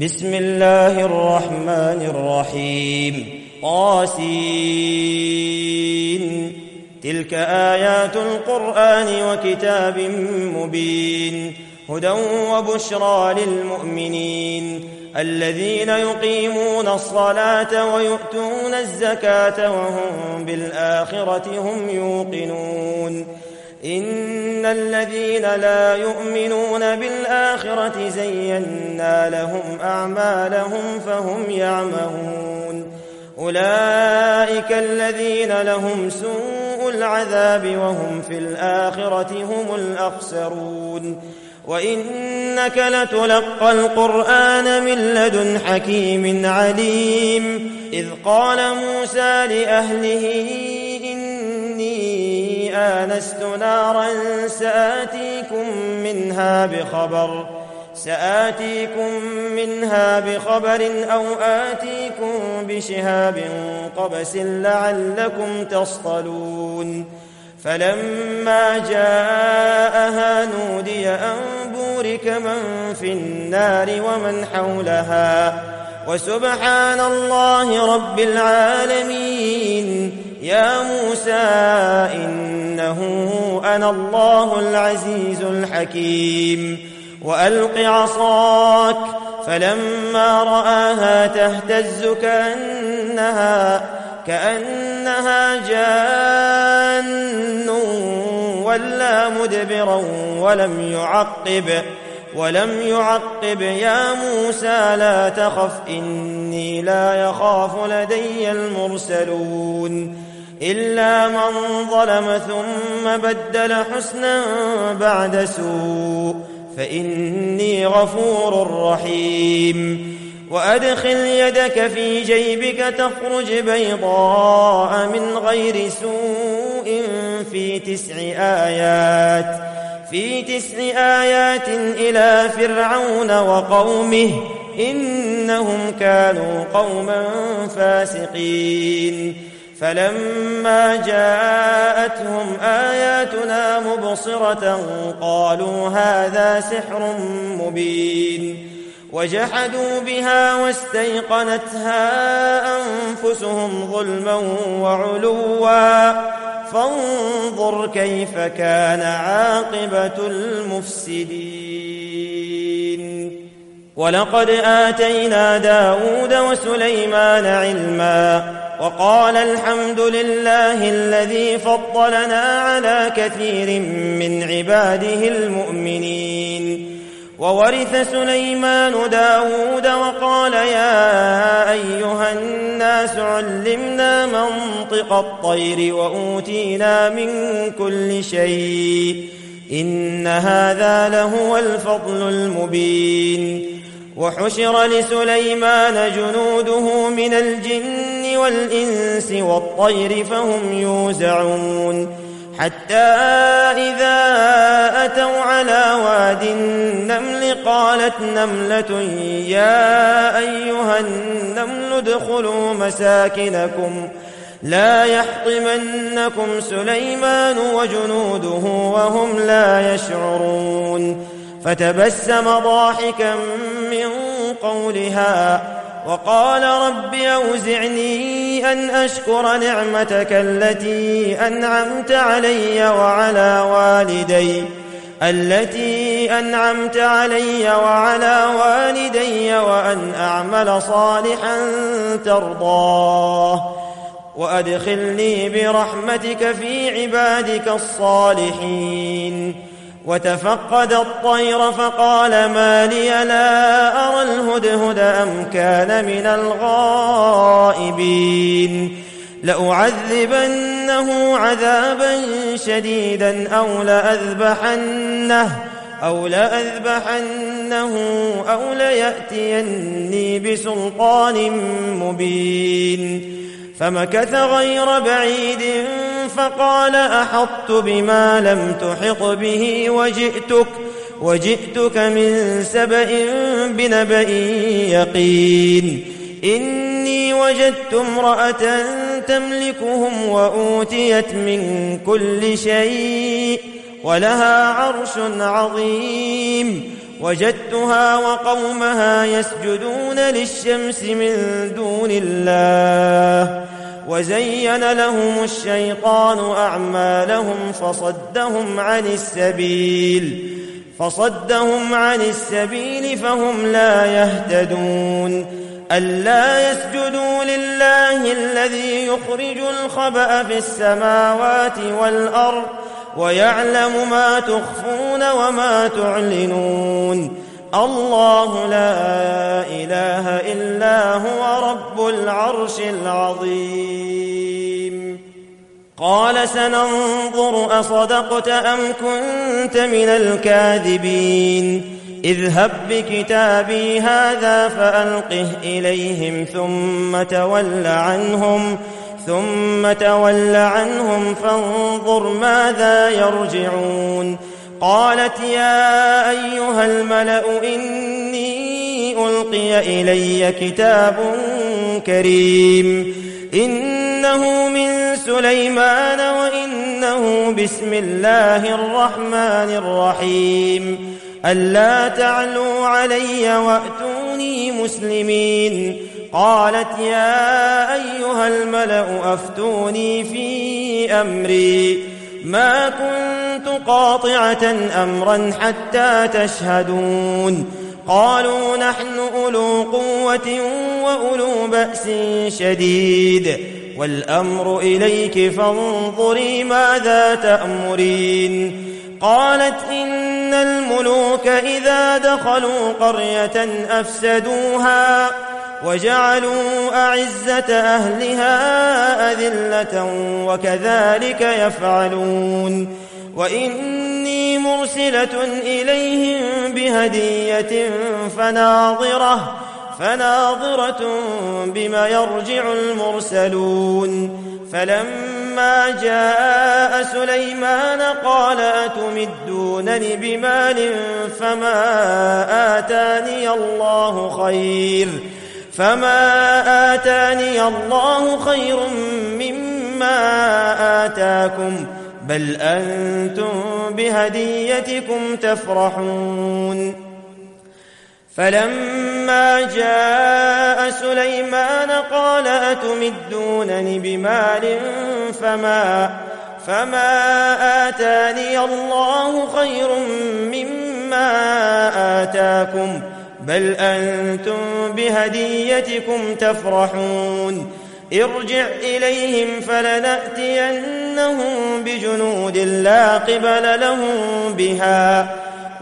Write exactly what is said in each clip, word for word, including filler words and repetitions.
بسم الله الرحمن الرحيم. طاسين. تلك آيات القرآن وكتاب مبين، هدى وبشرى للمؤمنين الذين يقيمون الصلاة ويؤتون الزكاة وهم بالآخرة هم يوقنون. إن الذين لا يؤمنون بالآخرة زينا لهم أعمالهم فهم يعمهون. أولئك الذين لهم سوء العذاب وهم في الآخرة هم الأخسرون. وإنك لتلقى القرآن من لدن حكيم عليم. إذ قال موسى لأهله إني آنست نارا سآتيكم منها بخبر سآتيكم منها بخبر أو آتيكم بشهاب قبس لعلكم تصطلون. فلما جاءها نودي أن بورك من في النار ومن حولها وسبحان الله رب العالمين. يا موسى إنه أنا الله العزيز الحكيم. وألق عصاك فلما رآها تهتز كأنها كأنها جان ولا مدبرا ولم يعقب ولم يعقب يا موسى لا تخف إني لا يخاف لدي المرسلون. إلا من ظلم ثم بدل حسنا بعد سوء فإني غفور رحيم. وأدخل يدك في جيبك تخرج بيضاء من غير سوء في تسع آيات في تسع آيات إلى فرعون وقومه إنهم كانوا قوما فاسقين. فلما جاءتهم آياتنا مبصرة قالوا هذا سحر مبين. وجحدوا بها واستيقنتها أنفسهم ظلما وعلوا فانظر كيف كان عاقبة المفسدين. ولقد آتينا داود وسليمان علما وقال الحمد لله الذي فضلنا على كثير من عباده المؤمنين. وورث سليمان داود وقال يا أيها الناس علمنا منطق الطير وأوتينا من كل شيء إن هذا لهو الفضل المبين. وحشر لسليمان جنوده من الجن والإنس والطير فهم يوزعون حتى إذا أتوا على واد النمل قالت نملة يا أيها النمل ادخلوا مساكنكم لا يحطمنكم سليمان وجنوده وهم لا يشعرون. فتبسم ضاحكا من قولها وقال رب أوزعني أن أشكر نعمتك التي أنعمت علي وعلى والدي التي أنعمت علي وعلى والدي وأن أعمل صالحا ترضاه وأدخلني برحمتك في عبادك الصالحين. وتفقد الطير فقال ما لي لا أرى الهدهد أم كان من الغائبين. لأعذبنه عذابا شديدا أو لأذبحنه أو لأذبحنه أو ليأتيني بسلطان مبين. فمكث غير بعيد فقال أحطت بما لم تحط به وجئتك وجئتك من سبأ بنبأ يقين. إني وجدت امرأة تملكهم وأوتيت من كل شيء ولها عرش عظيم وجدتها وقومها يسجدون للشمس من دون الله وزين لهم الشيطان أعمالهم فصدهم عن السبيل فصدهم عن السبيل فهم لا يهتدون ألا يسجدوا لله الذي يخرج الخبأ في السماوات والأرض ويعلم ما تخفون وما تعلنون الله لا إله إلا هو رب العرش العظيم قال سننظر أصدقت أم كنت من الكاذبين اذهب بكتابي هذا فألقه إليهم ثم تول عنهم ثم تول عنهم فانظر ماذا يرجعون قالت يا أيها الملأ إني ألقي إلي كتاب كريم إنه من سليمان وإنه بسم الله الرحمن الرحيم ألا تعلوا علي وأتوني مسلمين قالت يا أيها الملأ أفتوني في أمري ما كنت قاطعة أمرا حتى تشهدون قالوا نحن أولو قوة وأولو بأس شديد والأمر إليك فانظري ماذا تأمرين قالت إن الملوك إذا دخلوا قرية أفسدوها وجعلوا أعزة أهلها أذلة وكذلك يفعلون وإني مرسلة إليهم بهدية فناظرة فناظرة بما يرجع المرسلون فلما جاء سليمان قال أتمدونني بمال فما آتاني الله خير فما آتاني الله خير مما آتاكم بل أنتم بهديتكم تفرحون فلما جاء سليمان قال أتمدونني بمال فما فما آتاني الله خير مما آتاكم بل أنتم بهديتكم تفرحون ارجع إليهم فلنأتينهم بجنود لا قبل لهم بها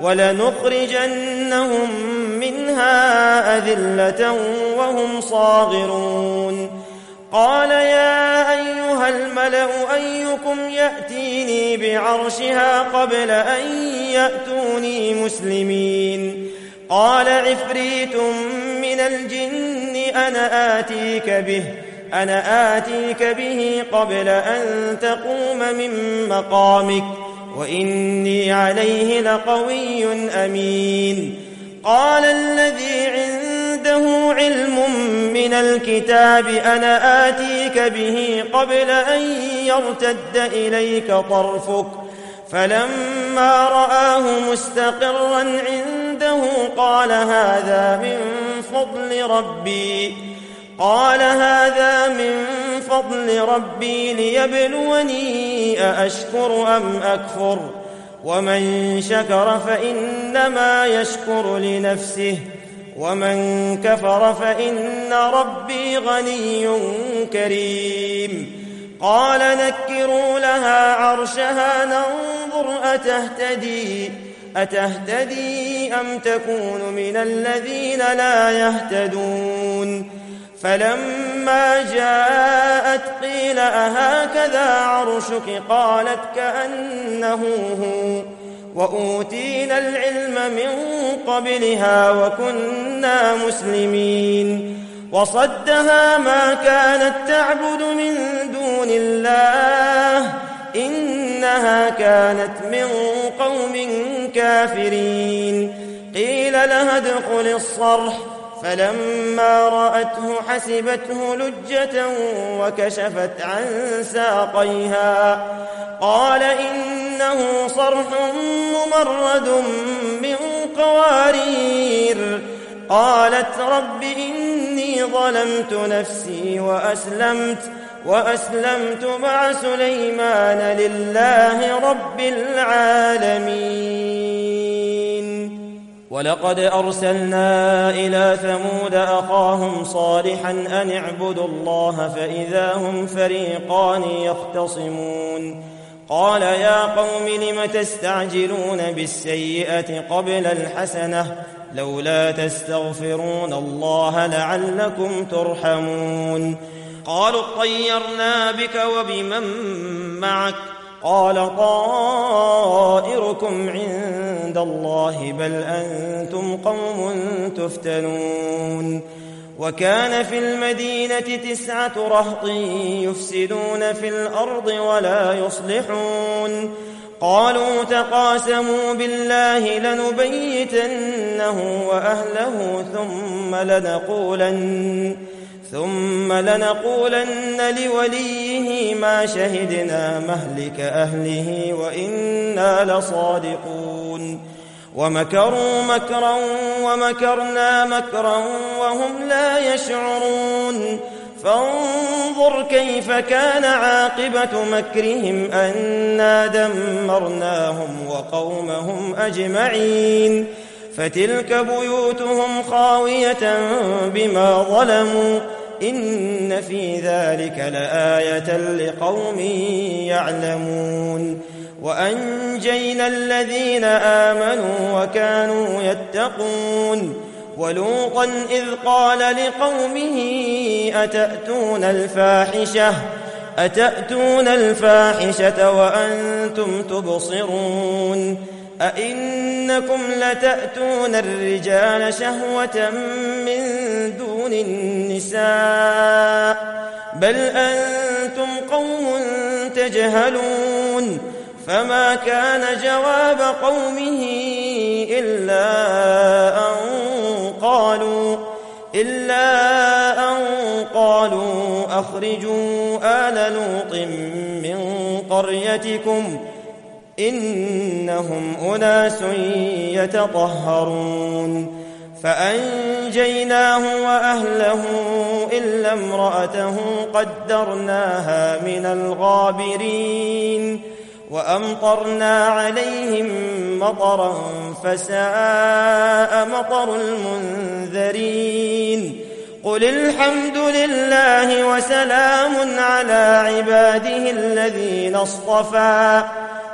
ولنخرجنهم منها أذلة وهم صاغرون قال يا أيها الملأ أيكم يأتيني بعرشها قبل أن يأتوني مسلمين قال عفريت من الجن أنا آتيك به أنا آتيك به قبل أن تقوم من مقامك وإني عليه لقوي أمين قال الذي عنده علم من الكتاب أنا آتيك به قبل أن يرتد إليك طرفك فلما رآه مستقرا عنده قال هذا من فضل ربي قال هذا من فضل ربي ليبلوني أأشكر أم أكفر ومن شكر فإنما يشكر لنفسه ومن كفر فإن ربي غني كريم قال نكروا لها عرشها ننظر أتهتدي أتهتدي أم تكون من الذين لا يهتدون فلما جاءت قيل أهكذا عرشك قالت كأنه هو وأوتينا العلم من قبلها وكنا مسلمين وصدها ما كانت تعبد من دون الله إنها كانت من قوم كافرين قيل لها ادخل الصرح فلما رأته حسبته لجة وكشفت عن ساقيها قال إنه صرح ممرد من قوارير قوارير. قالت رب إني ظلمت نفسي وأسلمت, وأسلمت مع سليمان لله رب العالمين. ولقد أرسلنا إلى ثمود أخاهم صالحا أن اعبدوا الله فإذا هم فريقان يختصمون. قال يا قوم لم تستعجلون بالسيئة قبل الحسنة لولا تستغفرون الله لعلكم ترحمون. قالوا اطيرنا بك وبمن معك قال طائركم عند الله بل أنتم قوم تفتنون. وكان في المدينة تسعة رهط يفسدون في الأرض ولا يصلحون. قالوا تقاسموا بالله لنبيتنه وأهله ثم لنقولن ثم لنقولن لوليه ما شهدنا مهلك أهله وإنا لصادقون. ومكروا مكرا ومكرنا مكرا وهم لا يشعرون. فانظر كيف كان عاقبة مكرهم أنا دمرناهم وقومهم أجمعين. فتلك بيوتهم خاوية بما ظلموا إن في ذلك لآية لقوم يعلمون. وأنجينا الذين آمنوا وكانوا يتقون. ولوطا إذ قال لقومه أتأتون الفاحشة أتأتون الفاحشة وأنتم تبصرون أئنكم لتأتون الرجال شهوة من دون النساء بل أنتم قوم تجهلون. فما كان جواب قومه إلا أن قالوا إلا أن قالوا أخرجوا آل لوط من قريتكم إنهم أناس يتطهرون. فأنجيناه وأهله إلا امرأته قدرناها من الغابرين. وأمطرنا عليهم مطرا فساء مطر المنذرين. قل الحمد لله وسلام على عباده الذين اصطفى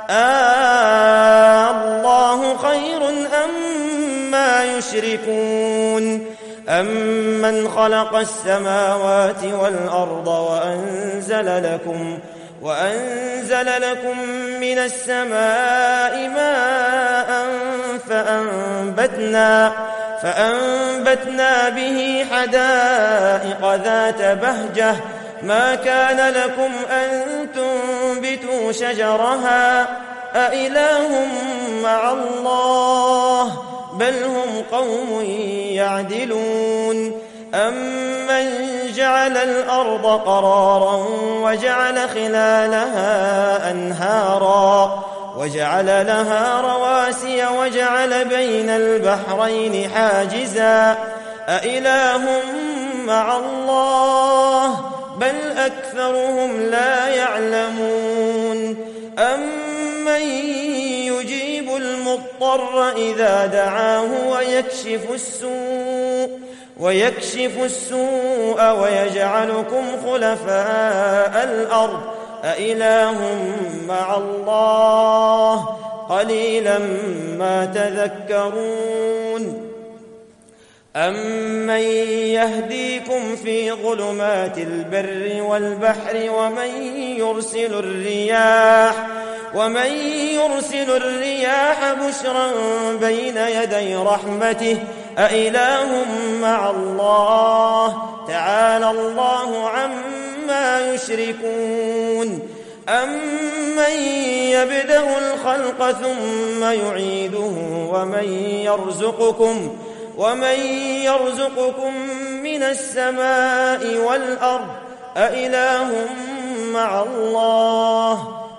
آه الله خير أما يشركون. أمن خلق السماوات والأرض وأنزل لكم وأنزل لكم من السماء ماء فأنبتنا فأنبتنا به حدائق ذات بهجة ما كان لكم أن تنبتوا شجرها أإله مع الله بل هم قوم يعدلون. أمن جعل الأرض قرارا وجعل خلالها أنهارا وجعل لها رواسي وجعل بين البحرين حاجزا أإله مع الله بل أكثرهم لا يعلمون. أمن يجيب المضطر إذا دعاه ويكشف السوء ويكشف السوء ويجعلكم خلفاء الأرض أإله مع الله قليلا ما تذكرون. أمن يهديكم في ظلمات البر والبحر ومن يرسل الرياح ومن يرسل الرياح بشرا بين يدي رحمته أإله مع الله تعالى الله عما يشركون. أمن يبدأ الخلق ثم يعيده ومن يرزقكم ومن يرزقكم من السماء والأرض أإله مع الله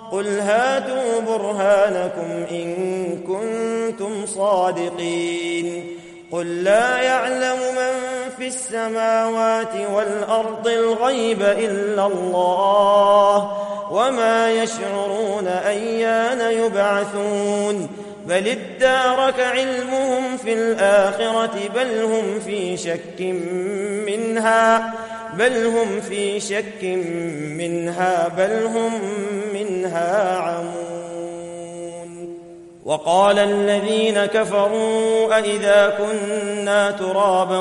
قل هاتوا برهانكم إن كنتم صادقين قل لا يعلم من في السماوات والأرض الغيب إلا الله وما يشعرون أيان يبعثون بل ادارك علمهم في الآخرة بل هم في شك منها بل هم في شك منها بل هم منها عمون. وقال الذين كفروا أئذا كنا ترابا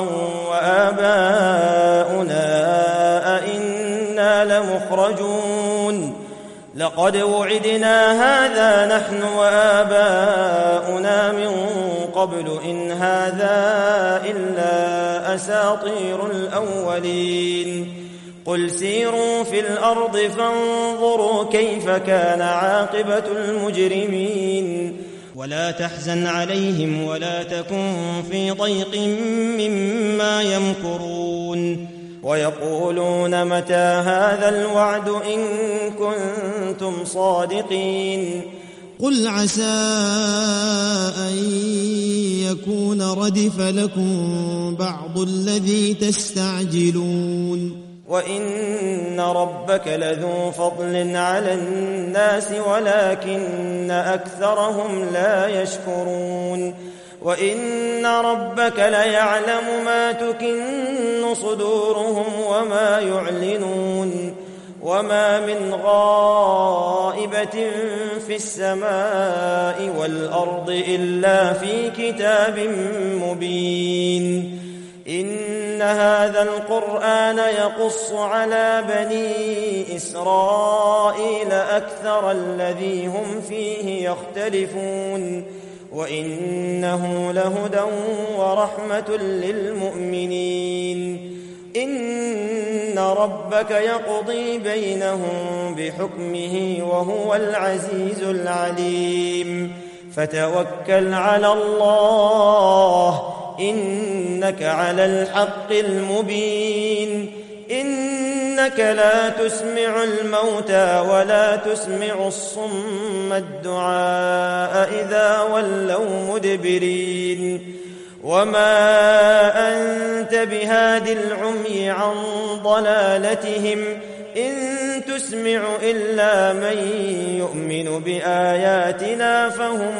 وآباؤنا أئنا لمخرجون لقد وعدنا هذا نحن وآباؤنا من قبل إن هذا إلا أساطير الأولين قل سيروا في الأرض فانظروا كيف كان عاقبة المجرمين ولا تحزن عليهم ولا تكن في ضيق مما يمكرون ويقولون متى هذا الوعد إن كنتم صادقين قل عسى أن يكون ردف لكم بعض الذي تستعجلون وإن ربك لذو فضل على الناس ولكن أكثرهم لا يشكرون وإن ربك ليعلم ما تكن صدورهم وما يعلنون وما من غائبة في السماء والأرض إلا في كتاب مبين إن هذا القرآن يقص على بني إسرائيل أكثر الذي هم فيه يختلفون وإنه لهدى ورحمة للمؤمنين إن ربك يقضي بينهم بحكمه وهو العزيز العليم فتوكل على الله إنك على الحق المبين إنك لا تسمع الموتى ولا تسمع الصم الدعاء إذا ولوا مدبرين وما أنت بهاد العمي عن ضلالتهم إن تسمع إلا من يؤمن بآياتنا فهم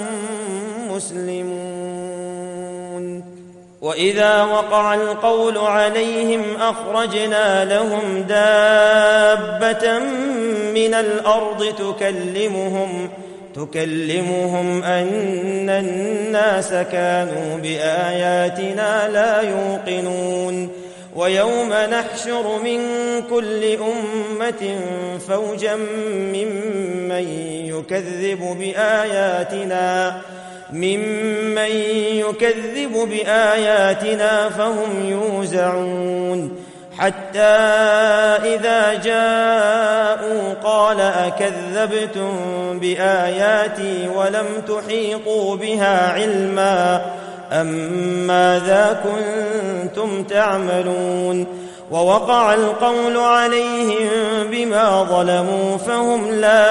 مسلمون وإذا وقع القول عليهم أخرجنا لهم دابة من الأرض تكلمهم تكلمهم أن الناس كانوا بآياتنا لا يوقنون ويوم نحشر من كل أمة فوجا ممن يكذب بآياتنا ممن يكذب بآياتنا فهم يوزعون حتى إذا جاءوا قال أكذبتم بآياتي ولم تحيطوا بها علما أم ماذا كنتم تعملون ووقع القول عليهم بما ظلموا فهم لا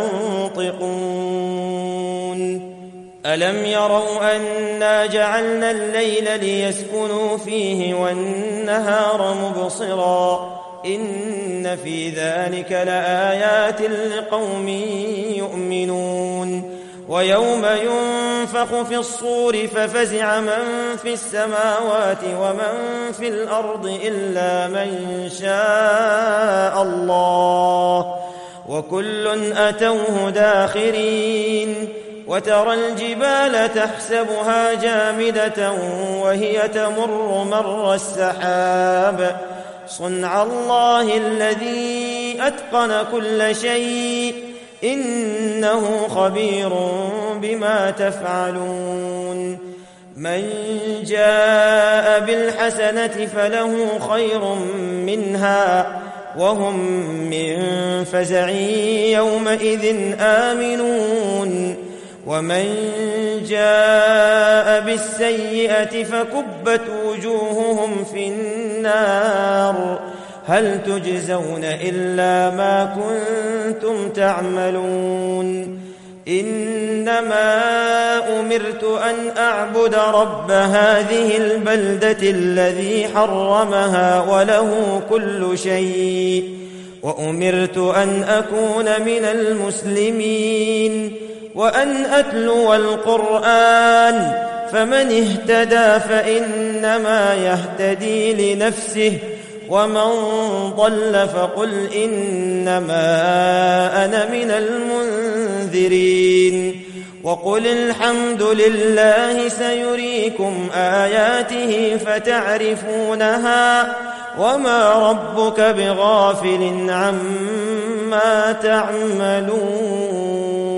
ينطقون ألم يروا أنا جعلنا الليل ليسكنوا فيه والنهار مبصرا إن في ذلك لآيات لقوم يؤمنون ويوم ينفخ في الصور ففزع من في السماوات ومن في الأرض إلا من شاء الله وكل أتوه داخرين وترى الجبال تحسبها جامدة وهي تمر مر السحاب صنع الله الذي أتقن كل شيء إنه خبير بما تفعلون من جاء بالحسنة فله خير منها وهم من فزع يومئذ آمنون ومن جاء بالسيئة فكبت وجوههم في النار هل تجزون إلا ما كنتم تعملون إنما أمرت أن أعبد رب هذه البلدة الذي حرمها وله كل شيء وأمرت أن أكون من المسلمين وأن أتلو القرآن فمن اهتدى فإنما يهتدي لنفسه ومن ضل فقل إنما أنا من المنذرين وقل الحمد لله سيريكم آياته فتعرفونها وما ربك بغافل عما تعملون.